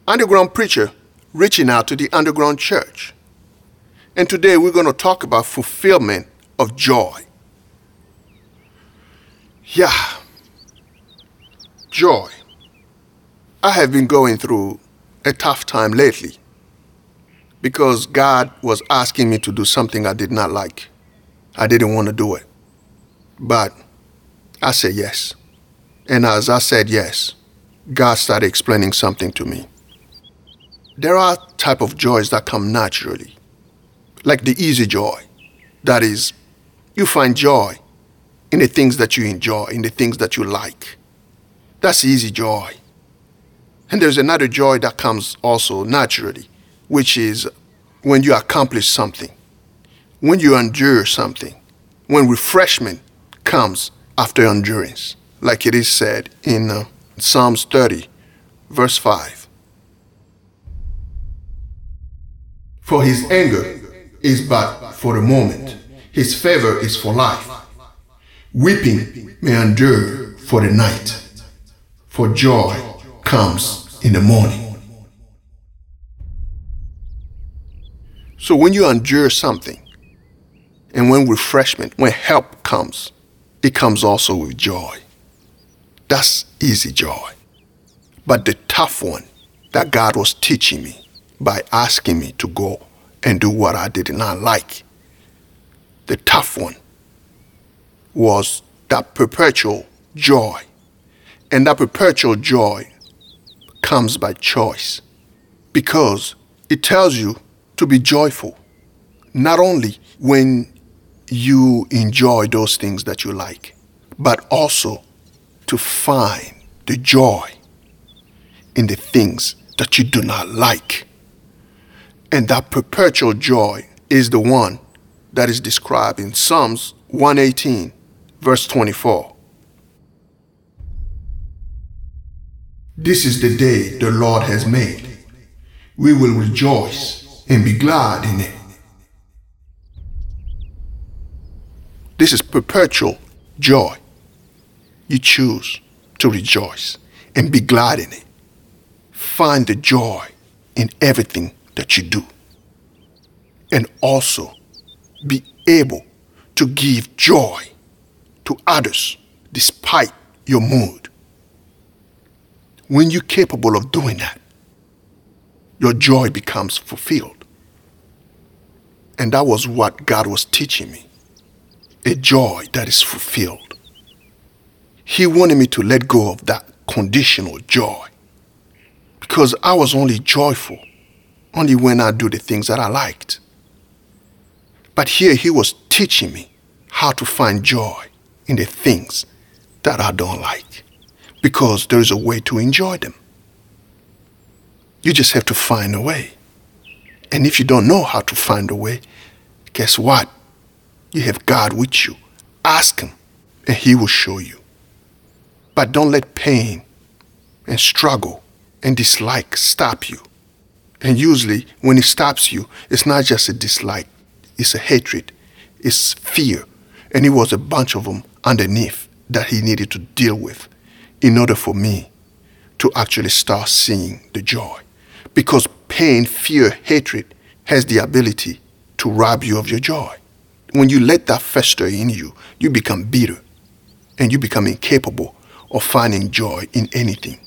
underground preacher reaching out to the underground church. And today we're going to talk about fulfillment of joy. Yeah, joy. I have been going through a tough time lately because God was asking me to do something I did not like. I didn't want to do it. But I said yes. And as I said yes, God started explaining something to me. There are type of joys that come naturally, like the easy joy. That is, you find joy in the things that you enjoy, in the things that you like. That's easy joy. And there's another joy that comes also naturally, which is when you accomplish something, when you endure something, when refreshment comes after endurance, like it is said in Psalms 30, verse 5. For his anger is but for the moment. His favor is for life. Weeping may endure for the night, for joy comes in the morning. So when you endure something, and when refreshment, when help comes, it comes also with joy. That's easy joy. But the tough one that God was teaching me by asking me to go and do what I did not like, the tough one was that perpetual joy. And that perpetual joy comes by choice because it tells you to be joyful, not only when you enjoy those things that you like, but also to find the joy in the things that you do not like. And that perpetual joy is the one that is described in Psalms 118, verse 24. This is the day the Lord has made. We will rejoice and be glad in it. This is perpetual joy. You choose to rejoice and be glad in it. Find the joy in everything that you do. And also be able to give joy to others despite your mood. When you're capable of doing that, your joy becomes fulfilled. And that was what God was teaching me. A joy that is fulfilled. He wanted me to let go of that conditional joy. Because I was only joyful only when I do the things that I liked. But here he was teaching me how to find joy in the things that I don't like. Because there is a way to enjoy them. You just have to find a way. And if you don't know how to find a way, guess what? You have God with you. Ask him and he will show you. But don't let pain and struggle and dislike stop you. And usually when it stops you, it's not just a dislike. It's a hatred. It's fear. And it was a bunch of them underneath that he needed to deal with in order for me to actually start seeing the joy. Because pain, fear, hatred has the ability to rob you of your joy. When you let that fester in you, you become bitter and you become incapable of finding joy in anything.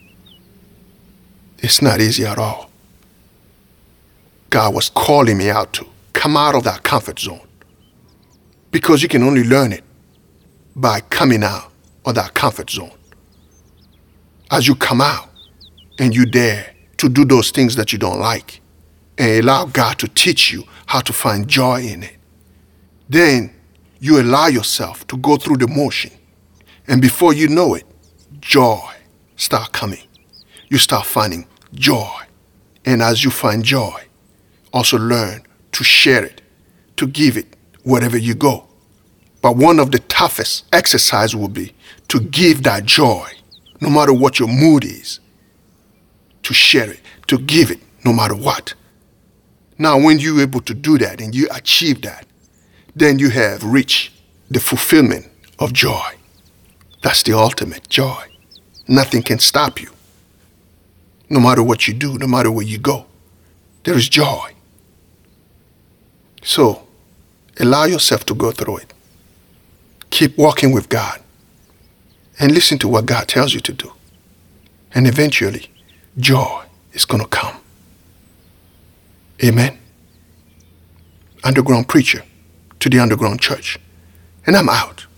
It's not easy at all. God was calling me out to come out of that comfort zone because you can only learn it by coming out of that comfort zone. As you come out and you dare to do those things that you don't like and allow God to teach you how to find joy in it, then you allow yourself to go through the motion. And before you know it, joy start coming. You start finding joy. And as you find joy, also learn to share it, to give it wherever you go. But one of the toughest exercises will be to give that joy, no matter what your mood is, to share it, to give it, no matter what. Now, when you're able to do that and you achieve that, then you have reached the fulfillment of joy. That's the ultimate joy. Nothing can stop you. No matter what you do, no matter where you go, there is joy. So, allow yourself to go through it. Keep walking with God and listen to what God tells you to do. And eventually, joy is going to come. Amen. Underground preacher to the underground church. And I'm out.